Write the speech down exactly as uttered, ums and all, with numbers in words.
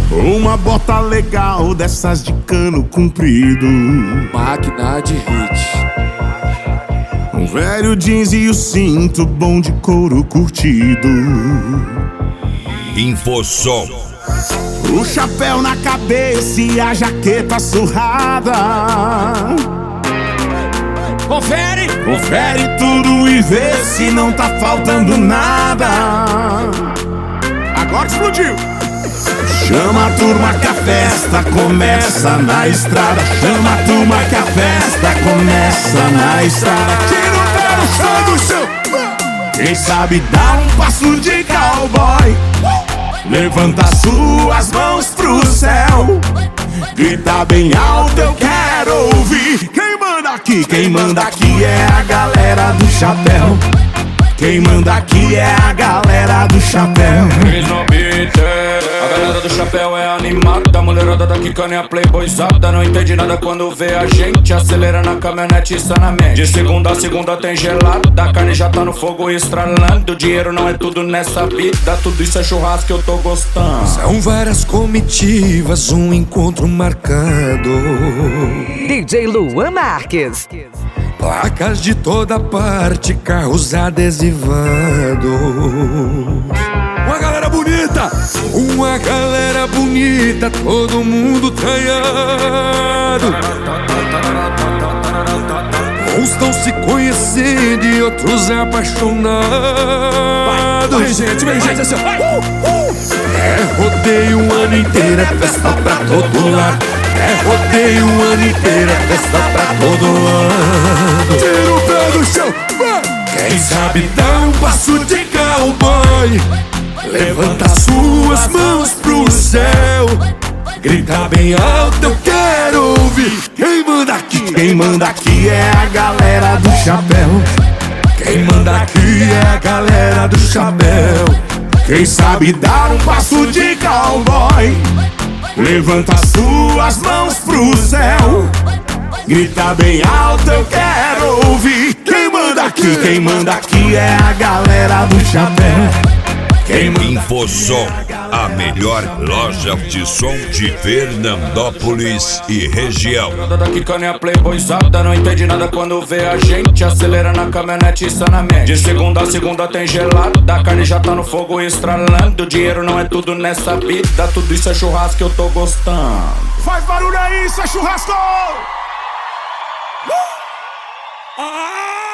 Uma bota legal dessas de cano comprido, máquina de hit. Um velho jeans e o cinto bom de couro curtido. Infosom. O chapéu na cabeça e a jaqueta surrada. Confere! Confere tudo e vê se não tá faltando nada. Agora explodiu! Chama a turma que a festa começa na estrada. Chama a turma que a festa começa na estrada. Tira o pé no chão do chão. Quem sabe dá um passo de cowboy. Levanta suas mãos pro céu. Grita bem alto, eu quero ouvir. Quem manda aqui? Quem manda aqui é a galera do chapéu. Quem manda aqui é a galera do chapéu. A galera do chapéu é animada. A mulherada daqui caninha playboyzada. Não entende nada quando vê a gente. Acelera na caminhonete sanamente. De segunda a segunda tem gelada. A carne já tá no fogo estralando. O dinheiro não é tudo nessa vida. Tudo isso é churrasco que eu tô gostando. São várias comitivas, um encontro marcado. D J Luan Marques. Placas de toda parte, carros adesivados. Uma galera bonita, uma galera bonita, todo mundo traiado. Uns estão se conhecendo e outros apaixonados. Vem gente, vem gente, assim, uh, uh. É rodeio o ano inteiro, é festa pra todo lado. É rodeio o ano inteiro, é festa pra todo lado. Tira o pé do chão, vai. Quem sabe dá um passo de cowboy. Levanta suas mãos pro céu. Grita bem alto, eu quero ouvir. Quem manda aqui? Quem manda aqui é a galera do chapéu. Quem manda aqui é a galera do chapéu. Quem sabe dar um passo de cowboy. Levanta suas mãos pro céu. Grita bem alto, eu quero ouvir. Quem manda aqui? Quem manda aqui é a galera do chapéu. Quem manda Infosom, a melhor loja de som de Fernandópolis e região. A daqui caninha playboyzada. Não entende nada quando vê a gente. Acelera na caminhonete sanamente. De segunda a segunda tem gelada. A carne já tá no fogo estralando. O dinheiro não é tudo nessa vida. Tudo isso é churrasco que eu tô gostando. Faz barulho aí, isso é churrasco! Ah!